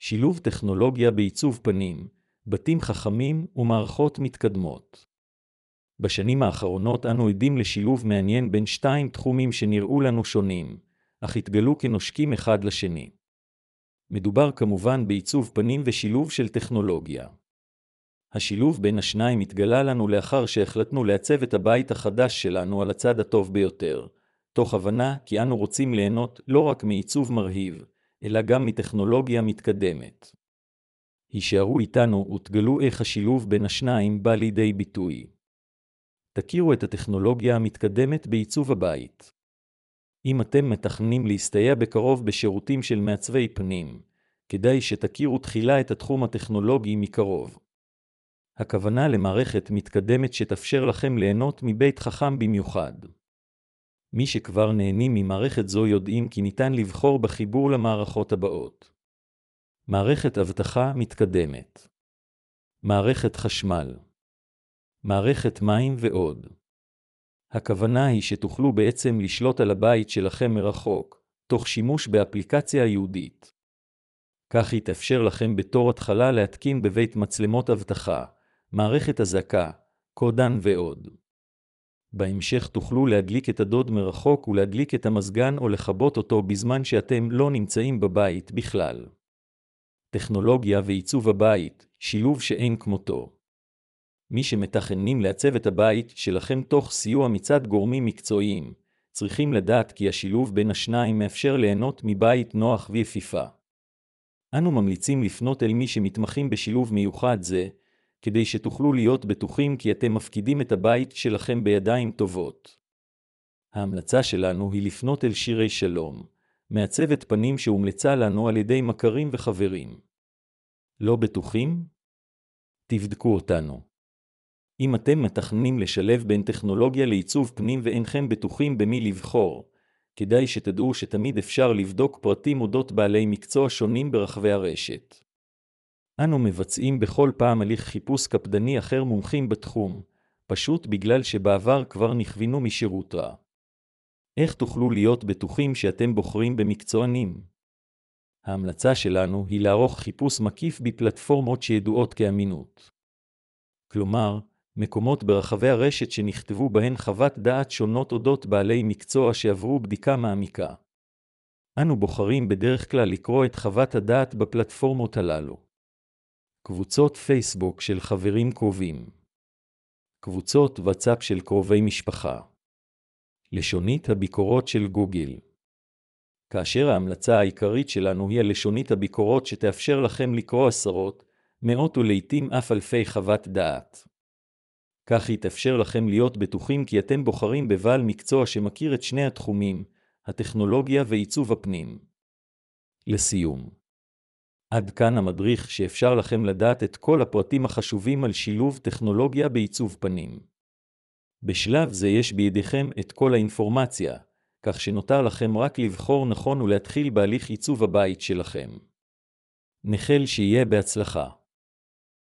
שילוב טכנולוגיה בעיצוב פנים, בתים חכמים ומערכות מתקדמות. בשנים האחרונות אנו עדים לשילוב מעניין בין שתיים תחומים שנראו לנו שונים, אך התגלו כנושקים אחד לשני. מדובר כמובן בעיצוב פנים ושילוב של טכנולוגיה. השילוב בין השניים התגלה לנו לאחר שהחלטנו לעצב את הבית החדש שלנו על הצד הטוב ביותר, תוך הבנה כי אנו רוצים ליהנות לא רק מעיצוב מרהיב, אלא גם מטכנולוגיה מתקדמת. הישארו איתנו ותגלו איך השילוב בין השניים בא לידי ביטוי. תכירו את הטכנולוגיה המתקדמת בעיצוב הבית. אם אתם מתכננים להסתייע בקרוב בשירותים של מעצבי פנים, כדאי שתכירו תחילה את התחום הטכנולוגי מקרוב. הכוונה למערכת מתקדמת שתאפשר לכם ליהנות מבית חכם במיוחד. מי שכבר נהנים ממערכת זו יודעים כי ניתן לבחור בחיבור למערכות הבאות. מערכת אבטחה מתקדמת. מערכת חשמל. מערכת מים ועוד. הכוונה היא שתוכלו בעצם לשלוט על הבית שלכם מרחוק, תוך שימוש באפליקציה ייעודית. כך יתאפשר לכם בתור התחלה להתקין בבית מצלמות אבטחה, מערכת אזעקה, קודן ועוד. בהמשך תוכלו להדליק את הדוד מרחוק ולהדליק את המזגן או לכבות אותו בזמן שאתם לא נמצאים בבית בכלל. טכנולוגיה ועיצוב הבית, שילוב שאין כמותו. מי שמתכננים לעצב את הבית שלכם תוך סיוע מצד גורמים מקצועיים, צריכים לדעת כי השילוב בין השניים מאפשר ליהנות מבית נוח ויפיפה. אנו ממליצים לפנות אל מי שמתמחים בשילוב מיוחד זה, כדי שתוכלו להיות בטוחים כי אתם מפקידים את הבית שלכם בידיים טובות. ההמלצה שלנו היא לפנות אל שירי שלום, מעצבת פנים שהומלצה לנו על ידי מכרים וחברים. לא בטוחים? תבדקו אותנו. אם אתם מתכננים לשלב בין טכנולוגיה לעיצוב פנים ואינכם בטוחים במי לבחור, כדאי שתדעו שתמיד אפשר לבדוק פרטים אודות בעלי מקצוע שונים ברחבי הרשת. אנו מבצעים בכל פעם הליך חיפוש קפדני אחר מומחים בתחום, פשוט בגלל שבעבר כבר נכווינו משירותה. איך תוכלו להיות בטוחים שאתם בוחרים במקצוענים? ההמלצה שלנו היא לערוך חיפוש מקיף בפלטפורמות שידועות כאמינות. כלומר, מקומות ברחבי הרשת שנכתבו בהן חוות דעת שונות אודות בעלי מקצוע שעברו בדיקה מעמיקה. אנו בוחרים בדרך כלל לקרוא את חוות הדעת בפלטפורמות הללו. קבוצות פייסבוק של חברים קרובים. קבוצות וואטסאפ של קרובי משפחה. לשונית הביקורות של גוגל. כאשר ההמלצה העיקרית שלנו היא לשונית הביקורות שתאפשר לכם לקרוא עשרות, מאות ולעיתים אף אלפי חוות דעת. כך יתאפשר לכם להיות בטוחים כי אתם בוחרים בבעל מקצוע שמכיר את שני התחומים, הטכנולוגיה ועיצוב הפנים. לסיום. עד כאן המדריך שאפשר לכם לדעת את כל הפרטים החשובים על שילוב טכנולוגיה בעיצוב פנים. בשלב זה יש בידיכם את כל האינפורמציה, כך שנותר לכם רק לבחור נכון ולהתחיל בהליך עיצוב הבית שלכם. נחל שיהיה בהצלחה.